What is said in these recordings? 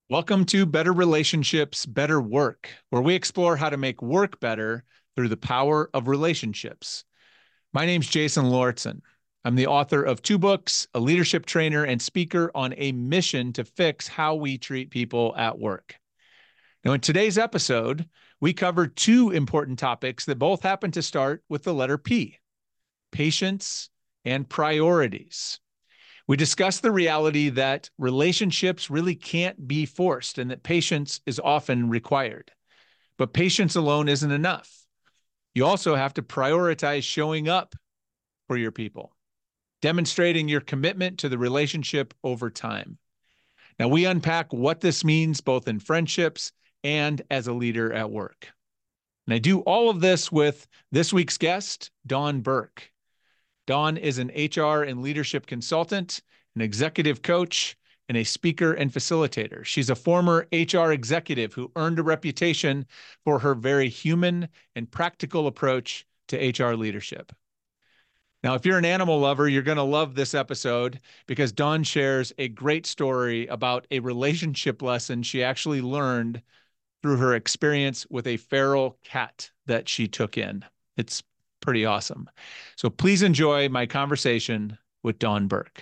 Welcome to Better Relationships, Better Work, where we explore how to make work better through the power of relationships. My name's Jason Lauritsen. I'm the author of 2 books, a leadership trainer, and speaker on a mission to fix how we treat people at work. Now, in today's episode, we cover 2 important topics that both happen to start with the letter P: patience and priorities. We discuss the reality that relationships really can't be forced and that patience is often required. But patience alone isn't enough. You also have to prioritize showing up for your people, demonstrating your commitment to the relationship over time. Now, we unpack what this means both in friendships and as a leader at work. And I do all of this with this week's guest, Dawn Burke. Dawn is an HR and leadership consultant, an executive coach, and a speaker and facilitator. She's a former HR executive who earned a reputation for her very human and practical approach to HR leadership. Now, if you're an animal lover, you're going to love this episode because Dawn shares a great story about a relationship lesson she actually learned through her experience with a feral cat that she took in. It's pretty awesome. So please enjoy my conversation with Dawn Burke.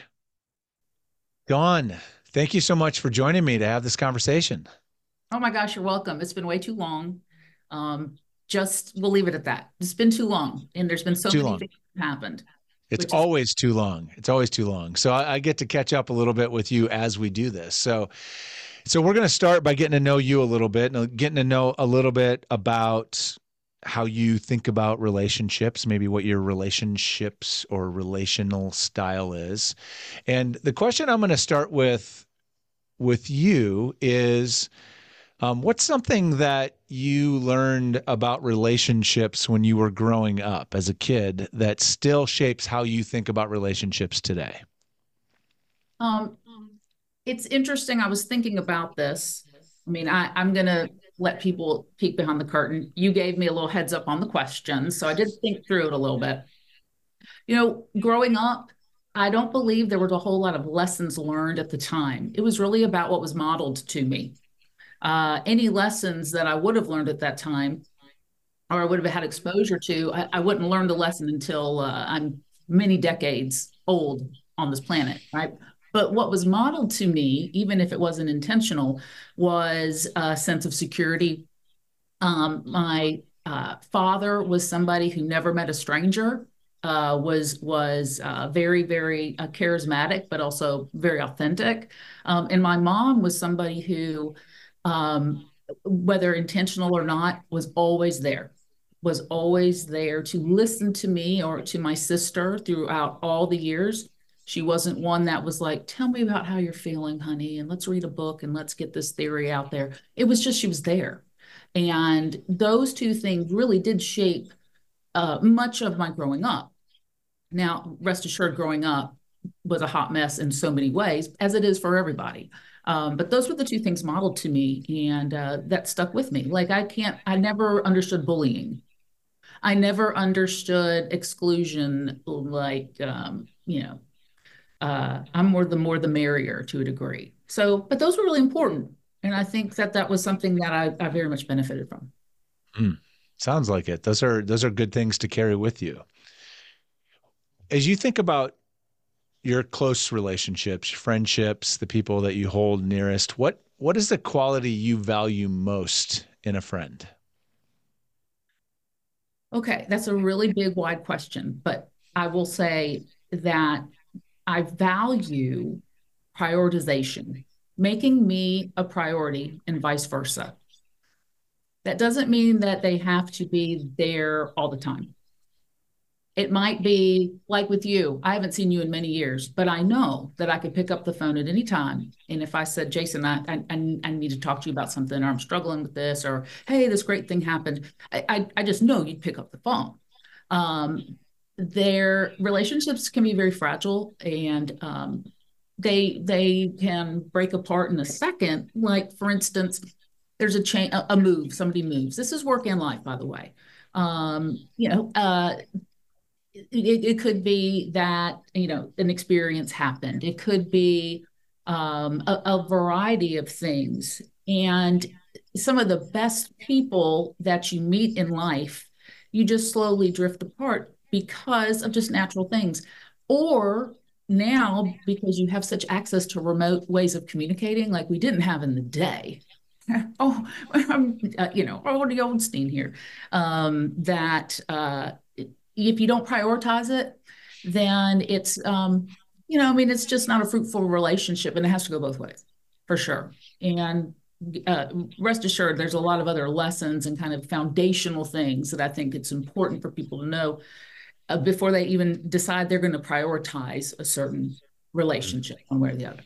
Dawn, thank you so much for joining me to have this conversation. Oh my gosh, you're welcome. It's been way too long. Just we'll leave it at that. It's been too long, and there's been so Too many long. things that happened, It's which is always too long. It's always too long. So I get to catch up a little bit with you as we do this. So we're going to start by getting to know you a little bit and getting to know a little bit about how you think about relationships, maybe what your relationships or relational style is. And the question I'm going to start with you is, what's something that you learned about relationships when you were growing up as a kid that still shapes how you think about relationships today? um, it's interesting. I was thinking about this. I mean, I'm gonna let people peek behind the curtain. You gave me a little heads up on the questions, so I did think through it a little bit. Growing up, I don't believe there was a whole lot of lessons learned at the time. It was really about what was modeled to me. Any lessons that I would have learned at that time or I would have had exposure to, I wouldn't learn the lesson until I'm many decades old on this planet, right? But what was modeled to me, even if it wasn't intentional, was a sense of security. My father was somebody who never met a stranger. Was very very charismatic, but also very authentic. And my mom was somebody who, um, whether intentional or not, was always there to listen to me or to my sister throughout all the years. She wasn't one that was like, tell me about how you're feeling, honey, and let's read a book and let's get this theory out there. It was just she was there. And those two things really did shape much of my growing up. Now, rest assured, growing up was a hot mess in so many ways, as it is for everybody. But those were the two things modeled to me, and that stuck with me. Like, I never understood bullying. I never understood exclusion. I'm more the merrier to a degree. So, but those were really important. And I think that that was something that I very much benefited from. Mm, sounds like it. Those are good things to carry with you. As you think about your close relationships, friendships, the people that you hold nearest, what is the quality you value most in a friend? Okay, that's a really big, wide question, but I will say that I value prioritization, making me a priority and vice versa. That doesn't mean that they have to be there all the time. It might be like with you. I haven't seen you in many years, but I know that I could pick up the phone at any time. And if I said, Jason, I need to talk to you about something, or I'm struggling with this, or hey, this great thing happened, I just know you'd pick up the phone. Um, their relationships can be very fragile, and they can break apart in a second. Like, for instance, there's a change, a move, somebody moves. This is work and life, by the way. It could be that, an experience happened. It could be a variety of things. And some of the best people that you meet in life, you just slowly drift apart because of just natural things. Or now, because you have such access to remote ways of communicating, like we didn't have in the day. Oh, I'm, old Goldstein here. That if you don't prioritize it, then I mean, it's just not a fruitful relationship, and it has to go both ways, for sure. And uh, rest assured, there's a lot of other lessons and kind of foundational things that I think it's important for people to know before they even decide they're going to prioritize a certain relationship one way or the other.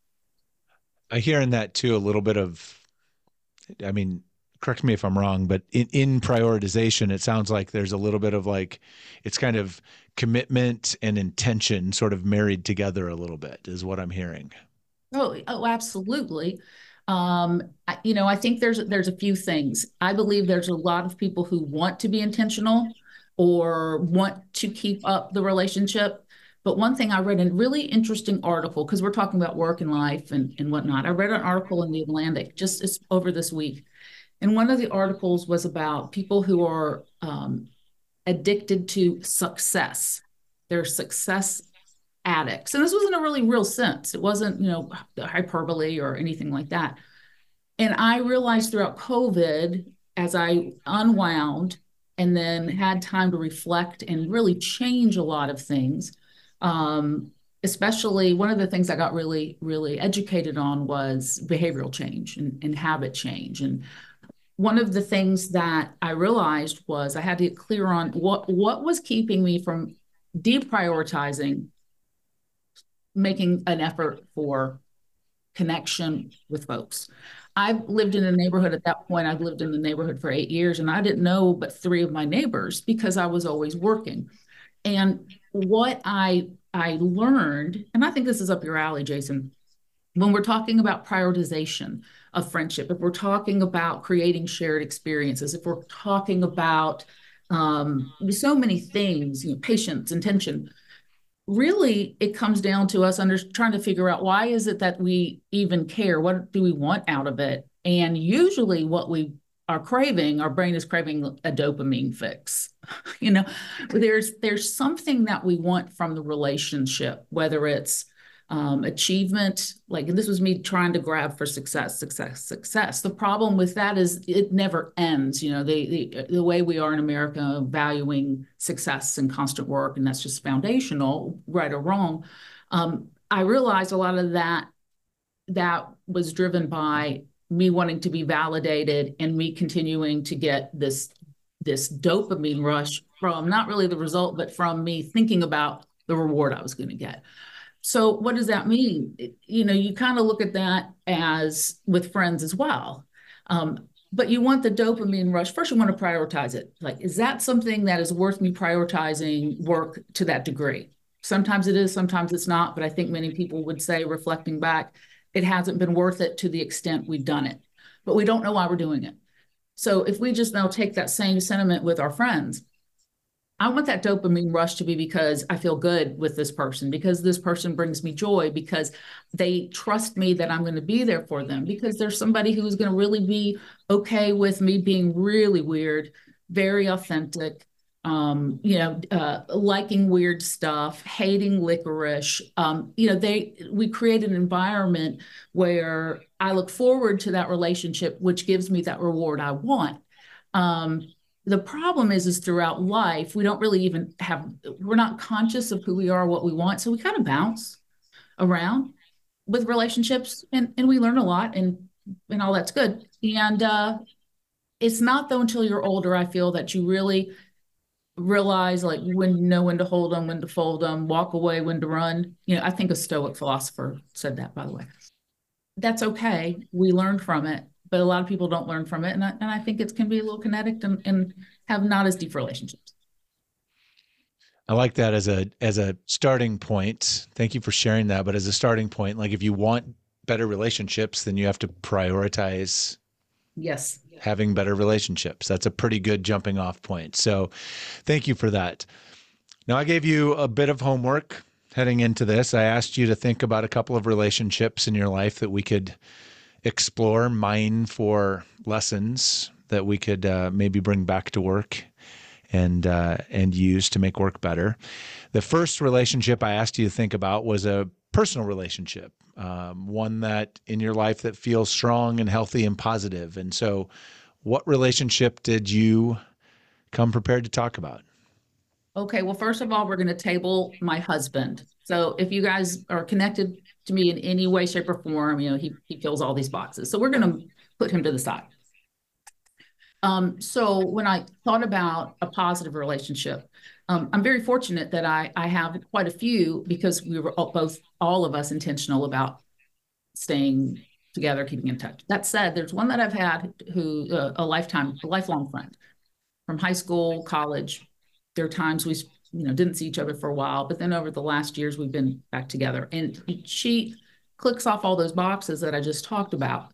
I hear in that too a little bit of, I mean, correct me if I'm wrong, but in prioritization, it sounds like there's a little bit of like, it's kind of commitment and intention sort of married together a little bit, is what I'm hearing. Oh, absolutely. I think there's a few things. I believe there's a lot of people who want to be intentional or want to keep up the relationship. But one thing I read a really interesting article, because we're talking about work and life and whatnot. I read an article in the Atlantic just over this week. And one of the articles was about people who are addicted to success. They're success addicts. And this was in a really real sense. It wasn't, hyperbole or anything like that. And I realized throughout COVID, as I unwound and then had time to reflect and really change a lot of things, especially one of the things I got really, really educated on was behavioral change and habit change. And one of the things that I realized was I had to get clear on what was keeping me from deprioritizing making an effort for connection with folks. I've lived in a neighborhood at that point. I've lived in the neighborhood for 8 years, and I didn't know but three of my neighbors because I was always working. And what I learned, and I think this is up your alley, Jason, when we're talking about prioritization of friendship, if we're talking about creating shared experiences, if we're talking about so many things, patience, intention, really it comes down to us trying to figure out why is it that we even care? What do we want out of it? And usually what we are craving, our brain is craving a dopamine fix. you know, there's something that we want from the relationship, whether it's achievement, like this was me trying to grab for success, success, success. The problem with that is it never ends. The way we are in America, valuing success and constant work, and that's just foundational, right or wrong. I realized a lot of that was driven by me wanting to be validated and me continuing to get this dopamine rush from not really the result, but from me thinking about the reward I was going to get. So what does that mean? You kind of look at that as with friends as well. But you want the dopamine rush. First, you want to prioritize it. Like, is that something that is worth me prioritizing work to that degree? Sometimes it is, sometimes it's not. But I think many people would say, reflecting back, it hasn't been worth it to the extent we've done it. But we don't know why we're doing it. So if we just now take that same sentiment with our friends, I want that dopamine rush to be because I feel good with this person, because this person brings me joy, because they trust me that I'm going to be there for them, because there's somebody who's going to really be okay with me being really weird, very authentic, liking weird stuff, hating licorice. We create an environment where I look forward to that relationship, which gives me that reward I want. The problem is throughout life, we don't really even we're not conscious of who we are, what we want. So we kind of bounce around with relationships and we learn a lot and all that's good. And it's not though until you're older, I feel, that you really realize like when to hold them, when to fold them, walk away, when to run. I think a Stoic philosopher said that, by the way. That's okay. We learn from it, but a lot of people don't learn from it. And I think it can be a little kinetic and have not as deep relationships. I like that as a starting point. Thank you for sharing that. But as a starting point, like if you want better relationships, then you have to prioritize Yes, having better relationships. That's a pretty good jumping off point. So thank you for that. Now I gave you a bit of homework, heading into this, I asked you to think about a couple of relationships in your life that we could explore, mine for lessons that we could maybe bring back to work and use to make work better. The first relationship I asked you to think about was a personal relationship, one that in your life that feels strong and healthy and positive. And so, what relationship did you come prepared to talk about? Okay, well, first of all, we're going to table my husband. So if you guys are connected to me in any way, shape, or form, he fills all these boxes. So we're going to put him to the side. So when I thought about a positive relationship, I'm very fortunate that I have quite a few because we were all of us intentional about staying together, keeping in touch. That said, there's one that I've had who a lifelong friend from high school, college. There are times we didn't see each other for a while, but then over the last years we've been back together, and she clicks off all those boxes that I just talked about.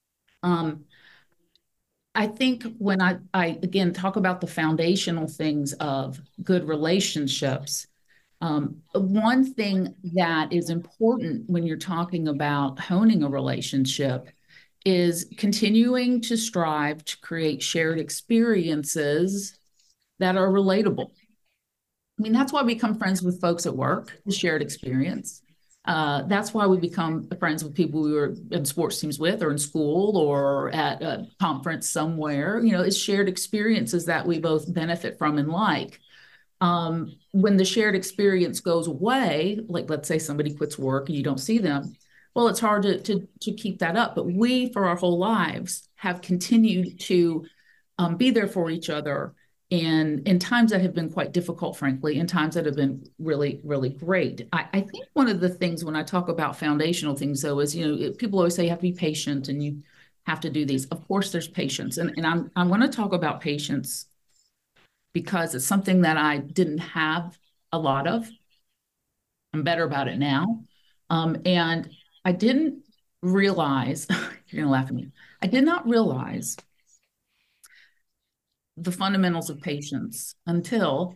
I think when I again talk about the foundational things of good relationships, one thing that is important when you're talking about honing a relationship is continuing to strive to create shared experiences that are relatable. I mean, that's why we become friends with folks at work, the shared experience. That's why we become friends with people we were in sports teams with, or in school, or at a conference somewhere. It's shared experiences that we both benefit from and like. When the shared experience goes away, like let's say somebody quits work and you don't see them, well, it's hard to keep that up. But we, for our whole lives, have continued to be there for each other and in times that have been quite difficult, frankly, in times that have been really, really great. I think one of the things when I talk about foundational things, though, is, people always say you have to be patient and you have to do these. Of course, there's patience. And I'm going to talk about patience because it's something that I didn't have a lot of. I'm better about it now. And I didn't realize, you're going to laugh at me, I did not realize the fundamentals of patience until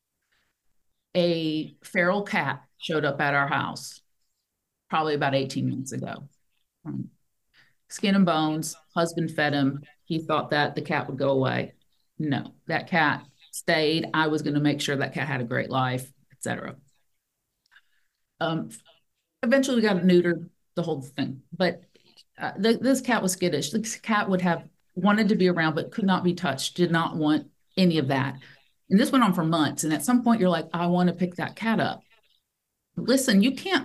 a feral cat showed up at our house probably about 18 months ago. Skin and bones, husband fed him. He thought that the cat would go away. No, that cat stayed. I was going to make sure that cat had a great life, etc. Eventually we got it neutered, the whole thing. But this cat was skittish. This cat would have wanted to be around, but could not be touched, did not want any of that. And this went on for months. And at some point, you're like, I want to pick that cat up. You can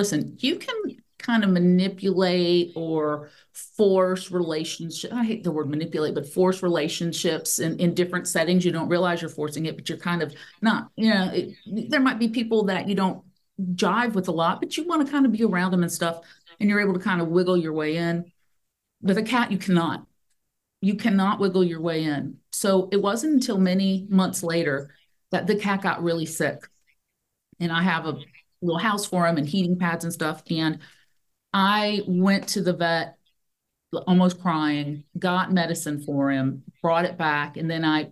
kind of manipulate or force relationships. I hate the word manipulate, but force relationships in different settings. You don't realize you're forcing it, but you're kind of not, there might be people that you don't jive with a lot, but you want to kind of be around them and stuff. And you're able to kind of wiggle your way in. With a cat, you cannot. You cannot wiggle your way in. So it wasn't until many months later that the cat got really sick. And I have a little house for him and heating pads and stuff. And I went to the vet almost crying, got medicine for him, brought it back. And then I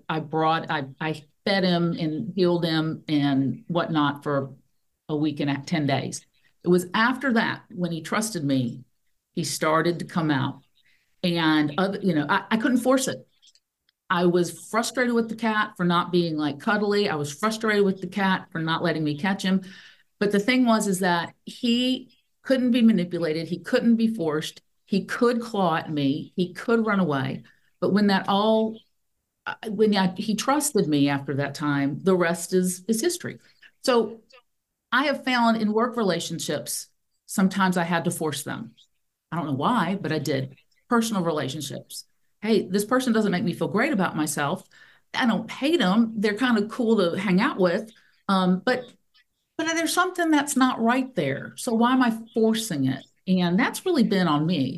fed him and healed him and whatnot for a week and 10 days. It was after that, when he trusted me, he started to come out. And I couldn't force it. I was frustrated with the cat for not being like cuddly. I was frustrated with the cat for not letting me catch him. But the thing is that he couldn't be manipulated. He couldn't be forced. He could claw at me. He could run away. But when he trusted me after that time, the rest is history. So I have found in work relationships, sometimes I had to force them. I don't know why, but I did. Personal relationships. Hey, this person doesn't make me feel great about myself. I don't hate them. They're kind of cool to hang out with. But there's something that's not right there. So why am I forcing it? And that's really been on me.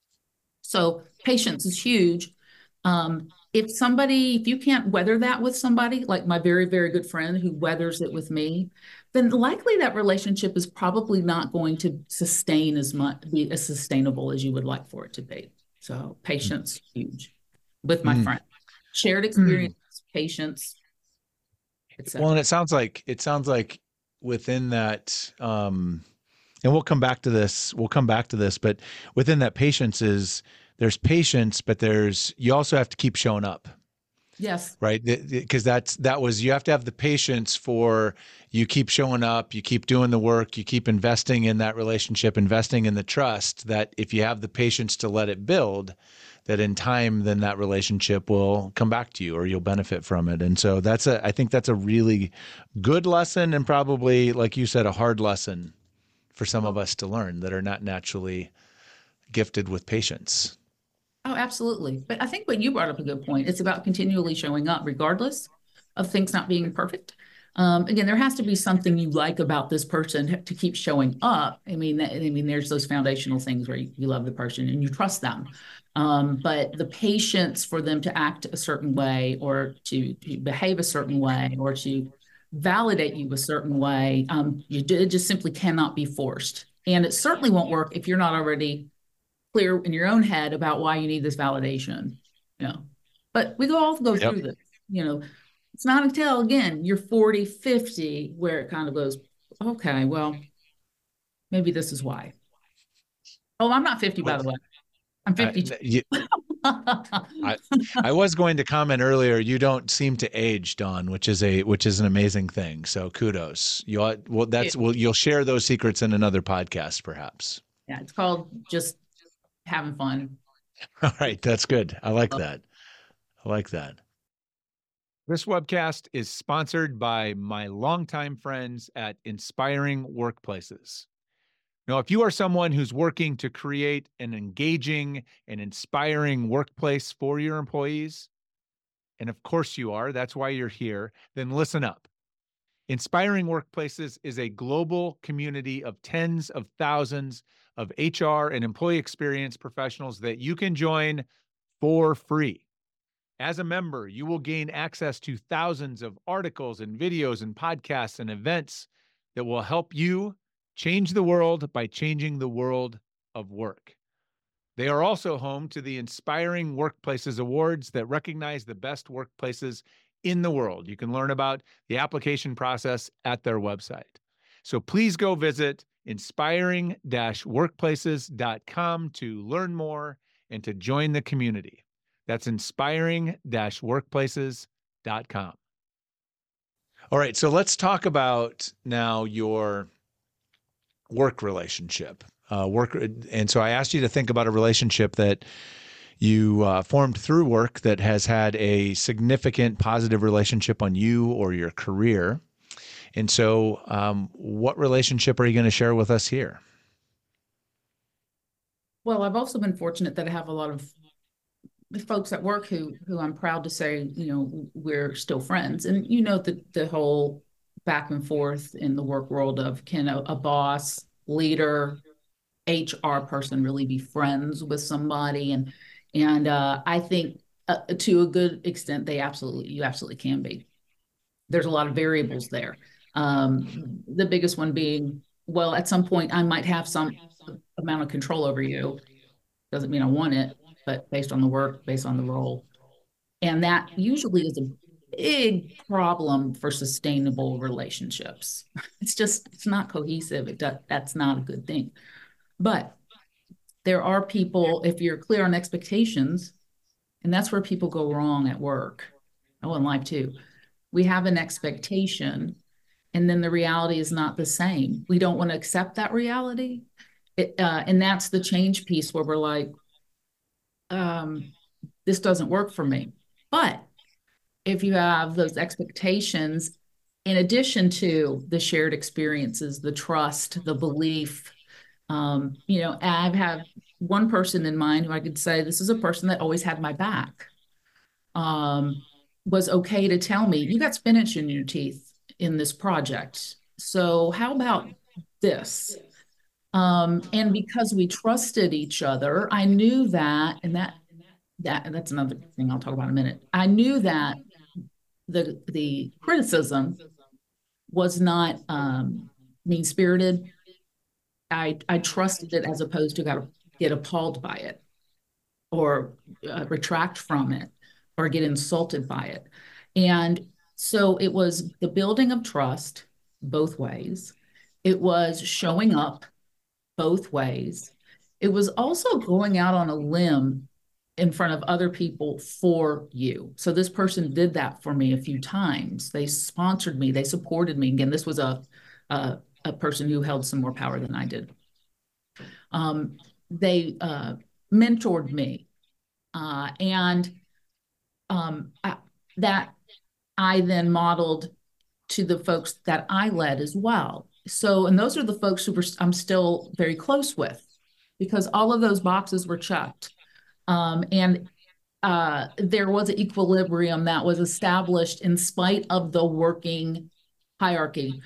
So patience is huge. If you can't weather that with somebody, like my very, very good friend who weathers it with me, then likely that relationship is probably not going to be as sustainable as you would like for it to be. So patience, huge with my friend. Shared experience, patience, etc. Well, and it sounds like and we'll come back to this. We'll come back to this, but within that patience is there's patience, but you also have to keep showing up. Yes. Right. Because you have to have the patience for you keep showing up, you keep doing the work, you keep investing in that relationship, investing in the trust that if you have the patience to let it build, that in time, then that relationship will come back to you or you'll benefit from it. And so I think that's a really good lesson and probably, like you said, a hard lesson for some of us to learn that are not naturally gifted with patience. Oh, absolutely. But I think what you brought up a good point. It's about continually showing up, regardless of things not being perfect. Again, there has to be something you like about this person to keep showing up. I mean, there's those foundational things where you love the person and you trust them. But the patience for them to act a certain way or to behave a certain way or to validate you a certain way, it just simply cannot be forced. And it certainly won't work if you're not already clear in your own head about why you need this validation. But we all go Yep. through this. It's not until, again, you're 40, 50, where it kind of goes, okay, well, maybe this is why. Oh, I'm not 50, by the way. I'm 52. I was going to comment earlier. You don't seem to age, Dawn, which is an amazing thing. So kudos. You'll share those secrets in another podcast, perhaps. Yeah, it's called just having fun. All right, that's good. I like that. This webcast is sponsored by my longtime friends at Inspiring Workplaces. Now, if you are someone who's working to create an engaging and inspiring workplace for your employees, and of course you are, that's why you're here, then listen up. Inspiring Workplaces is a global community of tens of thousands of HR and employee experience professionals that you can join for free. As a member, you will gain access to thousands of articles and videos and podcasts and events that will help you change the world by changing the world of work. They are also home to the Inspiring Workplaces Awards that recognize the best workplaces in the world. You can learn about the application process at their website. So please go visit inspiring-workplaces.com to learn more and to join the community. That's inspiring-workplaces.com. All right, so let's talk about now your work relationship. And so I asked you to think about a relationship that you formed through work that has had a significant positive relationship on you or your career. And so what relationship are you going to share with us here? Well, I've also been fortunate that I have a lot of folks at work who I'm proud to say, we're still friends. And the whole back and forth in the work world of can a boss, leader, HR person really be friends with somebody? And I think to a good extent, you absolutely can be. There's a lot of variables there. The biggest one being, well, at some point I might have some amount of control over you. Doesn't mean I want it, but based on the work, based on the role. And that usually is a big problem for sustainable relationships. It's not cohesive. That's not a good thing. But there are people, if you're clear on expectations, and that's where people go wrong at work. Oh, in life too. We have an expectation, and then the reality is not the same. We don't want to accept that reality. And that's the change piece where we're like, this doesn't work for me. But if you have those expectations, in addition to the shared experiences, the trust, the belief, I've had one person in mind who I could say, this is a person that always had my back, was okay to tell me, you got spinach in your teeth in this project. So how about this? And because we trusted each other, I knew that, and that's another thing I'll talk about in a minute. I knew that the criticism was not mean-spirited. I trusted it as opposed to get appalled by it or retract from it or get insulted by it. And so it was the building of trust both ways. It was showing up both ways. It was also going out on a limb in front of other people for you. So this person did that for me a few times. They sponsored me, they supported me. Again, this was a person who held some more power than I did. They mentored me, and that I then modeled to the folks that I led as well. So, and those are the folks who I'm still very close with because all of those boxes were checked. And there was an equilibrium that was established in spite of the working hierarchy.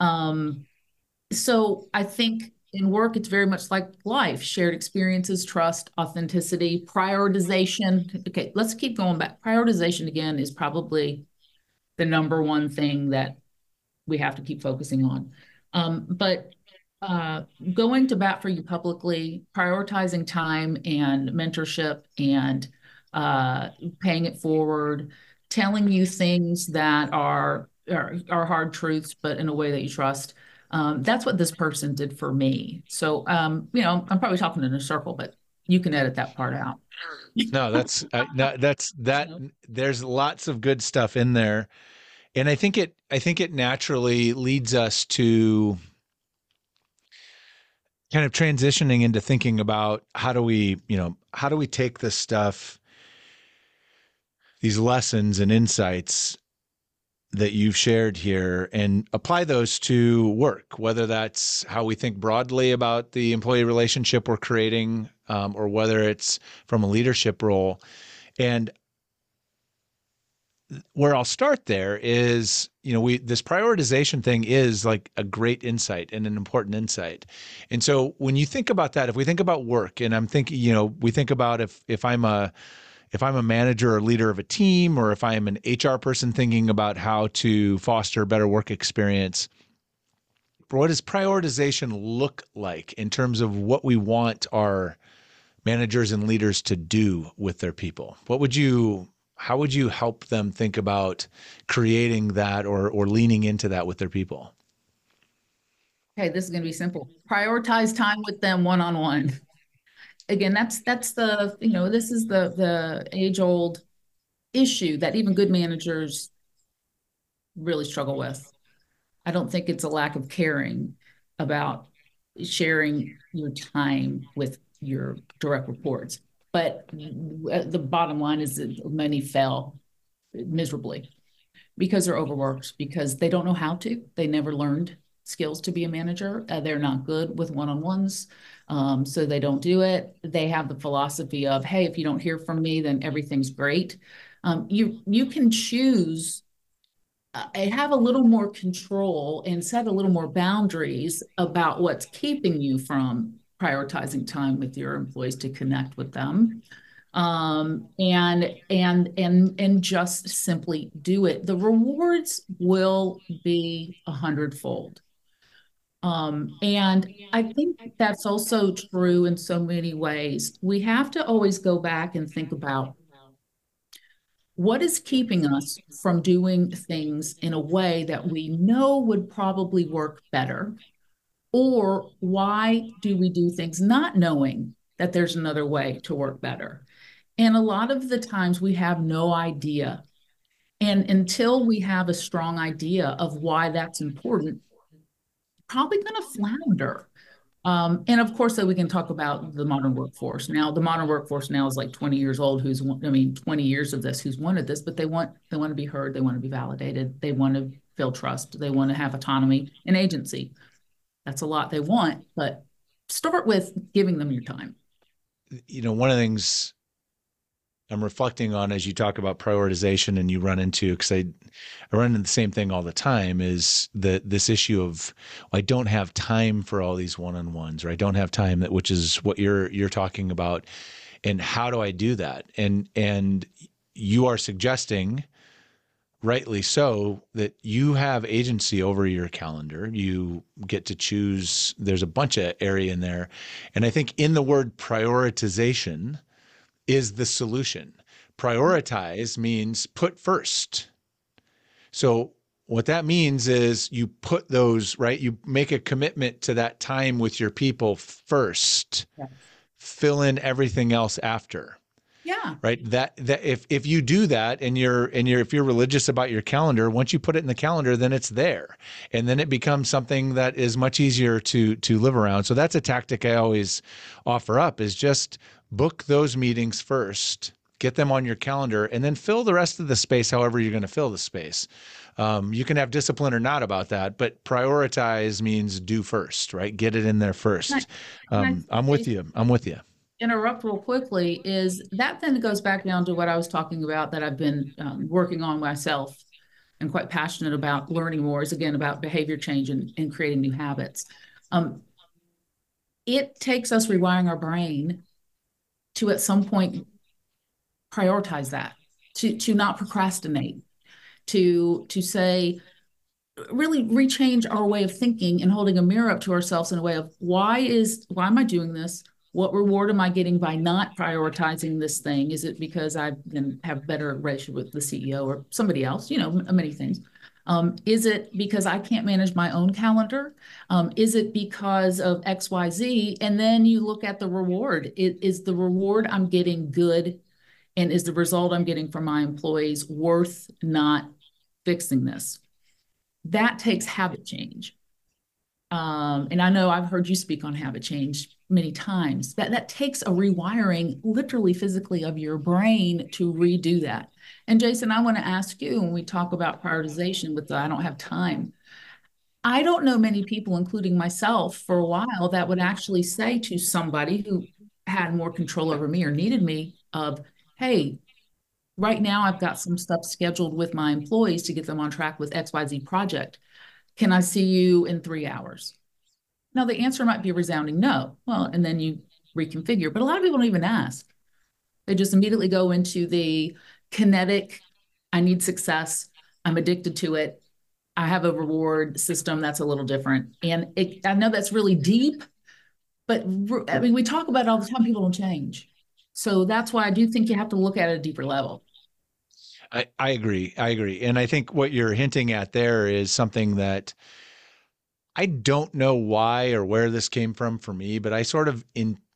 So I think in work, it's very much like life, shared experiences, trust, authenticity, prioritization. Okay, let's keep going back. Prioritization again is probably the number one thing that we have to keep focusing on. But going to bat for you publicly, prioritizing time and mentorship and paying it forward, telling you things that are hard truths, but in a way that you trust. That's what this person did for me. So, I'm probably talking in a circle, but you can edit that part out. No, no, that's that. There's lots of good stuff in there, and I think it naturally leads us to kind of transitioning into thinking about how do we take this stuff, these lessons and insights that you've shared here and apply those to work, whether that's how we think broadly about the employee relationship we're creating, or whether it's from a leadership role. And where I'll start there is, this prioritization thing is like a great insight and an important insight. And so when you think about that, if we think about work, and I'm thinking, we think about if I'm a manager or leader of a team, or if I am an HR person thinking about how to foster a better work experience, what does prioritization look like in terms of what we want our managers and leaders to do with their people? How would you help them think about creating that or leaning into that with their people? Okay, this is going to be simple. Prioritize time with them one-on-one. Again, that's this is the age-old issue that even good managers really struggle with. I don't think it's a lack of caring about sharing your time with your direct reports. But the bottom line is that many fail miserably because they're overworked, because they don't know how to. They never learned skills to be a manager. They're not good with one-on-ones, so they don't do it. They have the philosophy of, hey, if you don't hear from me, then everything's great. You can choose have a little more control and set a little more boundaries about what's keeping you from prioritizing time with your employees to connect with them, and just simply do it. The rewards will be 100-fold. And I think that's also true in so many ways. We have to always go back and think about what is keeping us from doing things in a way that we know would probably work better? Or why do we do things not knowing that there's another way to work better? And a lot of the times we have no idea. And until we have a strong idea of why that's important, probably going to flounder. And of course, we can talk about the modern workforce. Now, the modern workforce now is like 20 years old, 20 years of this, who's wanted this, but they want to be heard. They want to be validated. They want to feel trust. They want to have autonomy and agency. That's a lot they want, but start with giving them your time. One of the things I'm reflecting on as you talk about prioritization and you run into, because I run into the same thing all the time, is this issue of, well, I don't have time for all these one-on-ones, or I don't have time, which is what you're talking about. And how do I do that? And you are suggesting, rightly so, that you have agency over your calendar. You get to choose. There's a bunch of area in there. And I think in the word prioritization is the solution. Prioritize means put first. So what that means is you put those, right? You make a commitment to that time with your people first, Yeah. fill in everything else after. Yeah. Right. That if you do that and if you're religious about your calendar, once you put it in the calendar, then it's there. And then it becomes something that is much easier to live around. So that's a tactic I always offer up, is just book those meetings first, get them on your calendar, and then fill the rest of the space however you're going to fill the space. You can have discipline or not about that, but prioritize means do first, right? Get it in there Can first. I'm with I you. I'm with you. interrupt real quickly? Is that then goes back down to what I was talking about that I've been working on myself and quite passionate about learning more, is again about behavior change and creating new habits. Um, it takes us rewiring our brain to at some point prioritize that, to not procrastinate, to say, really rechange our way of thinking and holding a mirror up to ourselves in a way of why am I doing this? What reward am I getting by not prioritizing this thing? Is it because I then have better relationship with the CEO or somebody else? Many things. Is it because I can't manage my own calendar? Is it because of XYZ? And then you look at the reward. Is the reward I'm getting good? And is the result I'm getting from my employees worth not fixing this? That takes habit change. And I know I've heard you speak on habit change many times. That takes a rewiring, literally physically, of your brain to redo that. And Jason, I want to ask you, when we talk about prioritization with the I don't have time, I don't know many people, including myself, for a while that would actually say to somebody who had more control over me or needed me of, hey, right now I've got some stuff scheduled with my employees to get them on track with XYZ project. Can I see you in 3 hours? Now, the answer might be a resounding no. Well, and then you reconfigure, but a lot of people don't even ask. They just immediately go into the kinetic, I need success, I'm addicted to it, I have a reward system that's a little different. And I know that's really deep, but I mean, we talk about it all the time, people don't change. So that's why I do think you have to look at it at a deeper level. I agree. I agree. And I think what you're hinting at there is something that I don't know why or where this came from for me, but I sort of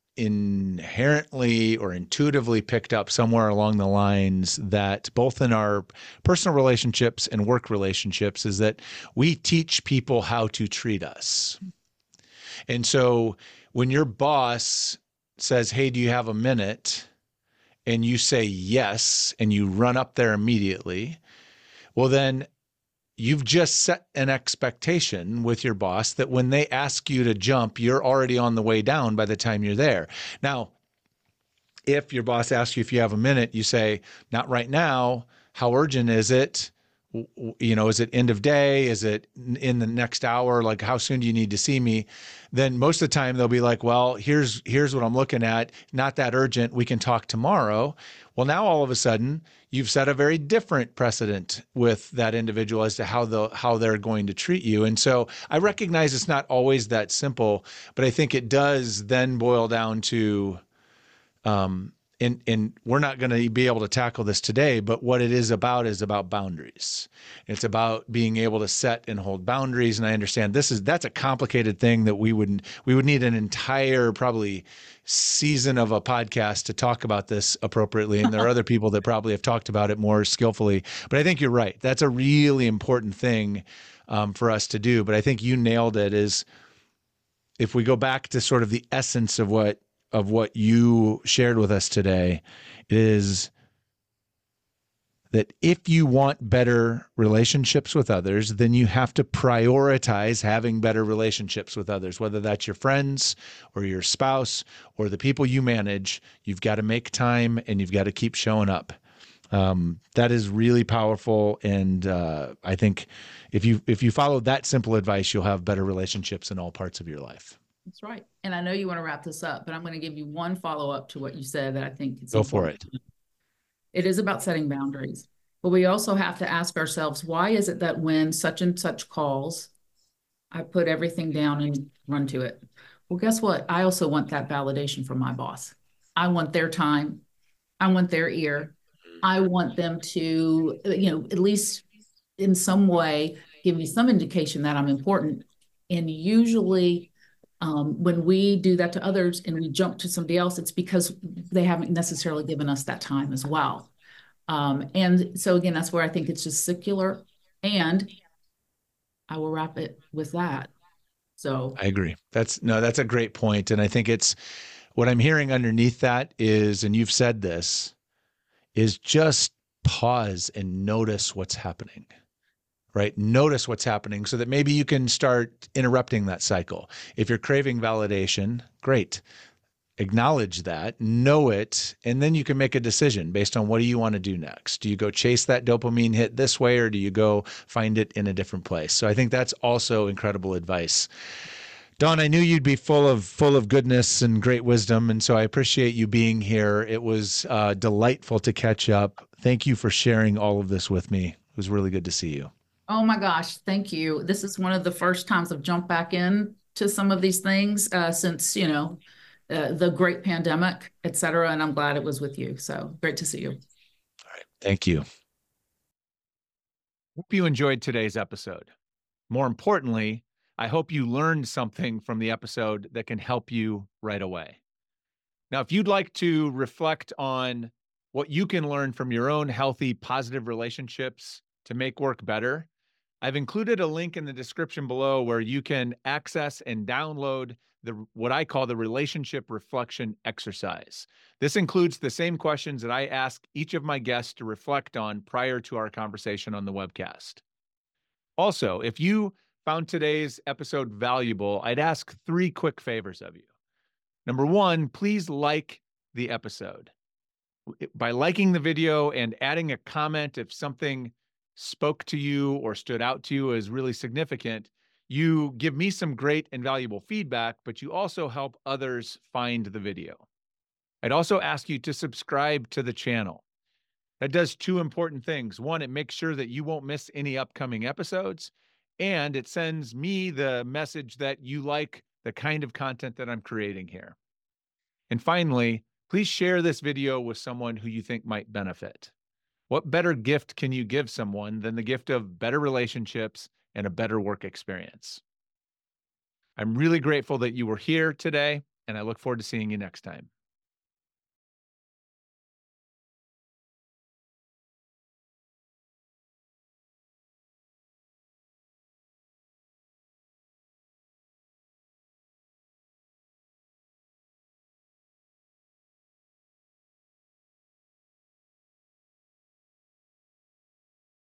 inherently or intuitively picked up somewhere along the lines that both in our personal relationships and work relationships is that we teach people how to treat us. And so when your boss says, "Hey, do you have a minute?" and you say yes, and you run up there immediately, well, then you've just set an expectation with your boss that when they ask you to jump, you're already on the way down by the time you're there. Now, if your boss asks you if you have a minute, you say, "Not right now. How urgent is it? Is it end of day? Is it in the next hour? Like, how soon do you need to see me?" Then most of the time they'll be like, "Well, here's what I'm looking at. Not that urgent. We can talk tomorrow." Well, now all of a sudden you've set a very different precedent with that individual as to how they're going to treat you. And so I recognize it's not always that simple, but I think it does then boil down to and we're not going to be able to tackle this today, but what it is about boundaries. It's about being able to set and hold boundaries. And I understand that's a complicated thing that we would need an entire probably season of a podcast to talk about this appropriately. And there are other people that probably have talked about it more skillfully, but I think you're right. That's a really important thing for us to do. But I think you nailed it. Is if we go back to sort of the essence of what you shared with us today, is that if you want better relationships with others, then you have to prioritize having better relationships with others, whether that's your friends or your spouse or the people you manage. You've got to make time and you've got to keep showing up. That is really powerful. And I think if you follow that simple advice, you'll have better relationships in all parts of your life. That's right. And I know you want to wrap this up, but I'm going to give you one follow-up to what you said that I think is Go for it. It is about setting boundaries, but we also have to ask ourselves, why is it that when such and such calls, I put everything down and run to it? Well, guess what? I also want that validation from my boss. I want their time. I want their ear. I want them to, at least in some way give me some indication that I'm important. And usually, when we do that to others and we jump to somebody else, it's because they haven't necessarily given us that time as well. And so again, that's where I think it's just secular. And I will wrap it with that. So I agree. That's a great point. And I think it's what I'm hearing underneath that is, and you've said this, is just pause and notice what's happening, right? Notice what's happening so that maybe you can start interrupting that cycle. If you're craving validation, great. Acknowledge that, know it, and then you can make a decision based on what do you want to do next. Do you go chase that dopamine hit this way, or do you go find it in a different place? So I think that's also incredible advice. Dawn, I knew you'd be full of goodness and great wisdom, and so I appreciate you being here. It was delightful to catch up. Thank you for sharing all of this with me. It was really good to see you. oh my gosh, thank you. This is one of the first times I've jumped back in to some of these things since, the great pandemic, et cetera. And I'm glad it was with you. So great to see you. All right. Thank you. Hope you enjoyed today's episode. More importantly, I hope you learned something from the episode that can help you right away. Now, if you'd like to reflect on what you can learn from your own healthy, positive relationships to make work better, I've included a link in the description below where you can access and download what I call the relationship reflection exercise. This includes the same questions that I ask each of my guests to reflect on prior to our conversation on the webcast. Also, if you found today's episode valuable, I'd ask 3 quick favors of you. Number 1, please like the episode. By liking the video and adding a comment if something spoke to you or stood out to you as really significant, you give me some great and valuable feedback, but you also help others find the video. I'd also ask you to subscribe to the channel. That does 2 important things. 1, it makes sure that you won't miss any upcoming episodes, and it sends me the message that you like the kind of content that I'm creating here. And finally, please share this video with someone who you think might benefit. What better gift can you give someone than the gift of better relationships and a better work experience? I'm really grateful that you were here today, and I look forward to seeing you next time.